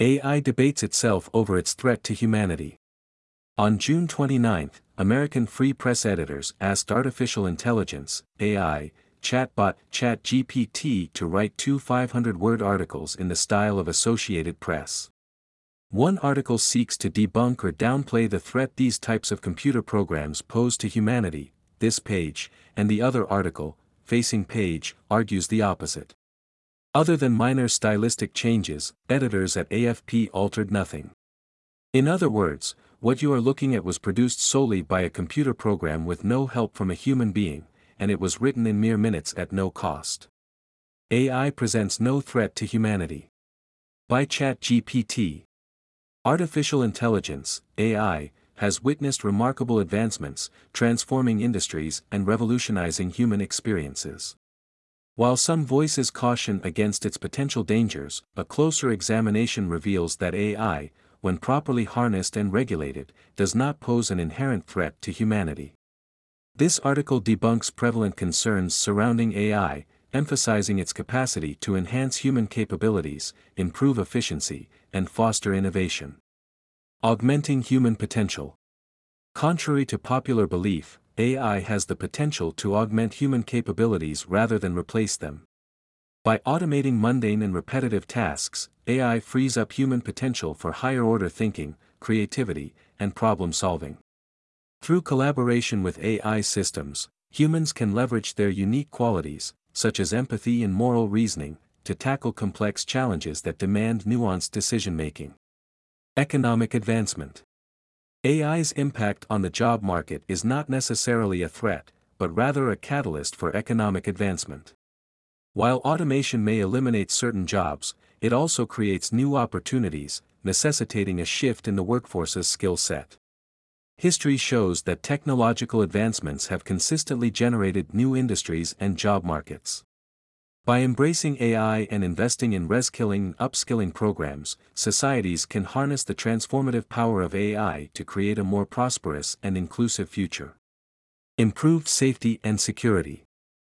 AI debates itself over its threat to humanity. On June 29, American Free Press editors asked artificial intelligence, AI, chatbot ChatGPT to write two 500-word articles in the style of Associated Press. One article seeks to debunk or downplay the threat these types of computer programs pose to humanity, This Page, and the other article, Facing Page, argues the opposite. Other than minor stylistic changes, editors at AFP altered nothing. In other words, what you are looking at was produced solely by a computer program with no help from a human being, and it was written in mere minutes at no cost. AI presents no threat to humanity. By ChatGPT. Artificial intelligence, AI, has witnessed remarkable advancements, transforming industries and revolutionizing human experiences. While some voices caution against its potential dangers, a closer examination reveals that AI, when properly harnessed and regulated, does not pose an inherent threat to humanity. This article debunks prevalent concerns surrounding AI, emphasizing its capacity to enhance human capabilities, improve efficiency, and foster innovation. Augmenting human potential. Contrary to popular belief, AI has the potential to augment human capabilities rather than replace them. By automating mundane and repetitive tasks, AI frees up human potential for higher-order thinking, creativity, and problem-solving. Through collaboration with AI systems, humans can leverage their unique qualities, such as empathy and moral reasoning, to tackle complex challenges that demand nuanced decision-making. Economic advancement. AI's impact on the job market is not necessarily a threat, but rather a catalyst for economic advancement. While automation may eliminate certain jobs, it also creates new opportunities, necessitating a shift in the workforce's skill set. History shows that technological advancements have consistently generated new industries and job markets. By embracing AI and investing in reskilling and upskilling programs, societies can harness the transformative power of AI to create a more prosperous and inclusive future. Improved safety and security.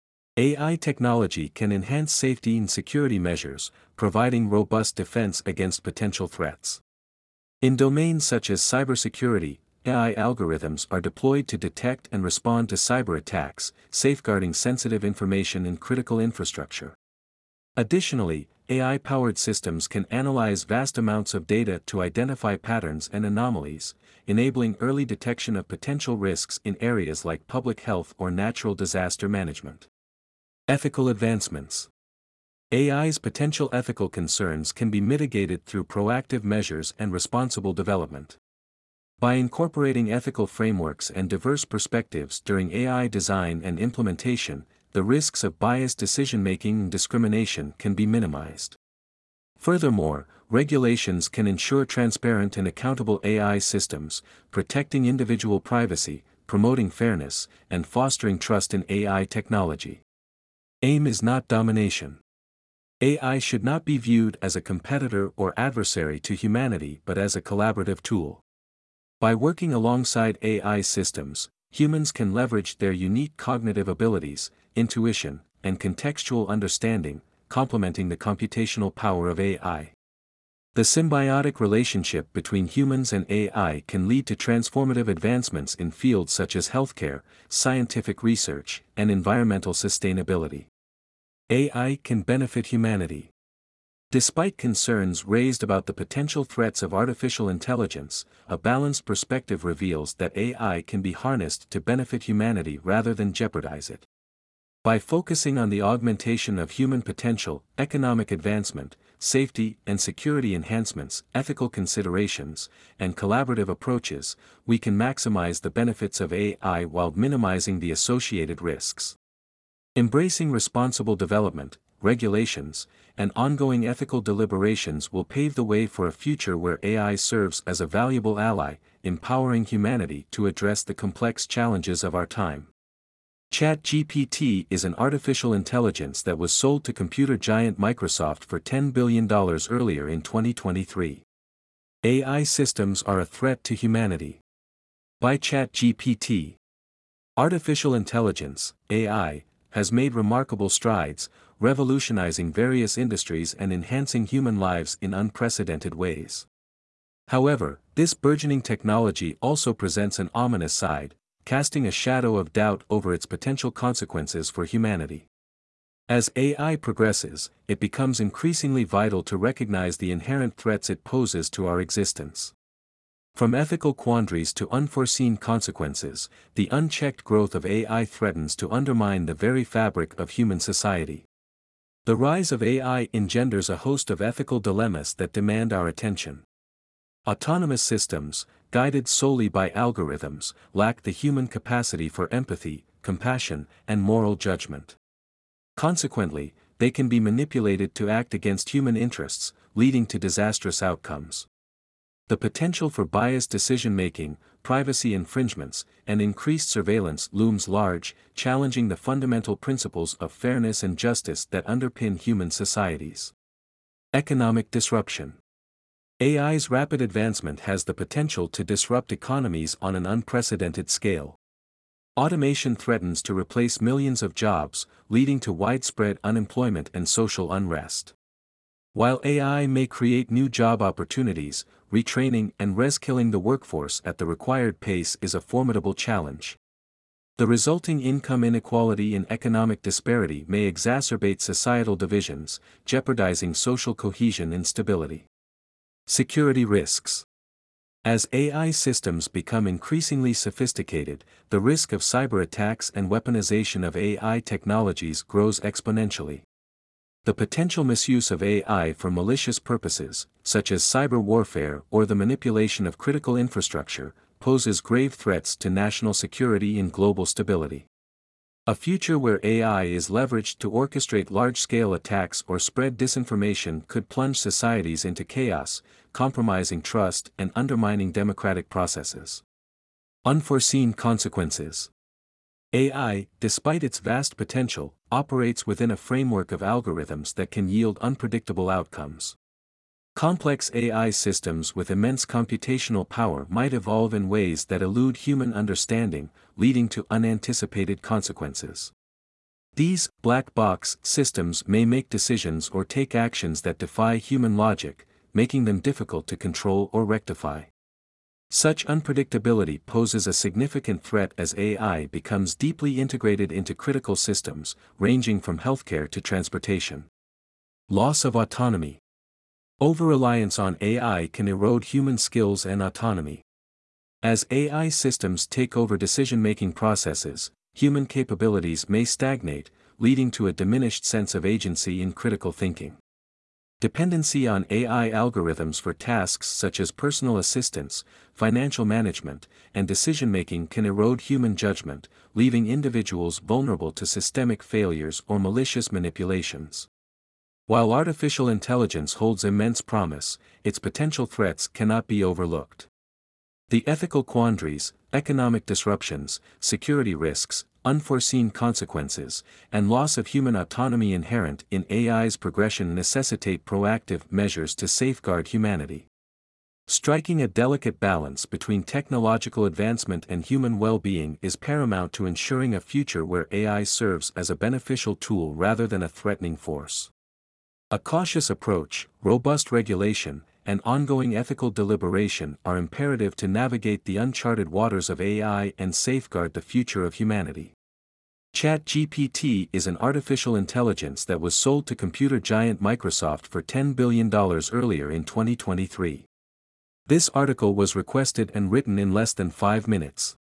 AI technology can enhance safety and security measures, providing robust defense against potential threats. In domains such as cybersecurity, AI algorithms are deployed to detect and respond to cyber attacks, safeguarding sensitive information and critical infrastructure. Additionally, AI-powered systems can analyze vast amounts of data to identify patterns and anomalies, enabling early detection of potential risks in areas like public health or natural disaster management. Ethical advancements. AI's potential ethical concerns can be mitigated through proactive measures and responsible development. By incorporating ethical frameworks and diverse perspectives during AI design and implementation, the risks of biased decision-making and discrimination can be minimized. Furthermore, regulations can ensure transparent and accountable AI systems, protecting individual privacy, promoting fairness, and fostering trust in AI technology. Aim is not domination. AI should not be viewed as a competitor or adversary to humanity but as a collaborative tool. By working alongside AI systems, humans can leverage their unique cognitive abilities, intuition, and contextual understanding, complementing the computational power of AI. The symbiotic relationship between humans and AI can lead to transformative advancements in fields such as healthcare, scientific research, and environmental sustainability. AI can benefit humanity. Despite concerns raised about the potential threats of artificial intelligence, a balanced perspective reveals that AI can be harnessed to benefit humanity rather than jeopardize it. By focusing on the augmentation of human potential, economic advancement, safety and security enhancements, ethical considerations, and collaborative approaches, we can maximize the benefits of AI while minimizing the associated risks. Embracing responsible development, regulations, and ongoing ethical deliberations will pave the way for a future where AI serves as a valuable ally, empowering humanity to address the complex challenges of our time. ChatGPT is an artificial intelligence that was sold to computer giant Microsoft for $10 billion earlier in 2023. AI systems are a threat to humanity. By ChatGPT. Artificial intelligence, AI, has made remarkable strides, revolutionizing various industries and enhancing human lives in unprecedented ways. However, this burgeoning technology also presents an ominous side, casting a shadow of doubt over its potential consequences for humanity. As AI progresses, it becomes increasingly vital to recognize the inherent threats it poses to our existence. From ethical quandaries to unforeseen consequences, the unchecked growth of AI threatens to undermine the very fabric of human society. The rise of AI engenders a host of ethical dilemmas that demand our attention. Autonomous systems, guided solely by algorithms, lack the human capacity for empathy, compassion, and moral judgment. Consequently, they can be manipulated to act against human interests, leading to disastrous outcomes. The potential for biased decision-making, privacy infringements, and increased surveillance looms large, challenging the fundamental principles of fairness and justice that underpin human societies. Economic disruption. AI's rapid advancement has the potential to disrupt economies on an unprecedented scale. Automation threatens to replace millions of jobs, leading to widespread unemployment and social unrest. While AI may create new job opportunities, retraining and reskilling the workforce at the required pace is a formidable challenge. The resulting income inequality and economic disparity may exacerbate societal divisions, jeopardizing social cohesion and stability. Security risks. As AI systems become increasingly sophisticated, the risk of cyber attacks and weaponization of AI technologies grows exponentially. The potential misuse of AI for malicious purposes, such as cyber warfare or the manipulation of critical infrastructure, poses grave threats to national security and global stability. A future where AI is leveraged to orchestrate large-scale attacks or spread disinformation could plunge societies into chaos, compromising trust and undermining democratic processes. Unforeseen consequences. AI, despite its vast potential, operates within a framework of algorithms that can yield unpredictable outcomes. Complex AI systems with immense computational power might evolve in ways that elude human understanding, leading to unanticipated consequences. These black box systems may make decisions or take actions that defy human logic, making them difficult to control or rectify. Such unpredictability poses a significant threat as AI becomes deeply integrated into critical systems, ranging from healthcare to transportation. Loss of autonomy. Over-reliance on AI can erode human skills and autonomy. As AI systems take over decision-making processes, human capabilities may stagnate, leading to a diminished sense of agency in critical thinking. Dependency on AI algorithms for tasks such as personal assistance, financial management, and decision-making can erode human judgment, leaving individuals vulnerable to systemic failures or malicious manipulations. While artificial intelligence holds immense promise, its potential threats cannot be overlooked. The ethical quandaries, economic disruptions, security risks, unforeseen consequences, and loss of human autonomy inherent in AI's progression necessitate proactive measures to safeguard humanity. Striking a delicate balance between technological advancement and human well-being is paramount to ensuring a future where AI serves as a beneficial tool rather than a threatening force. A cautious approach, robust regulation, and ongoing ethical deliberation are imperative to navigate the uncharted waters of AI and safeguard the future of humanity. ChatGPT is an artificial intelligence that was sold to computer giant Microsoft for $10 billion earlier in 2023. This article was requested and written in less than 5 minutes.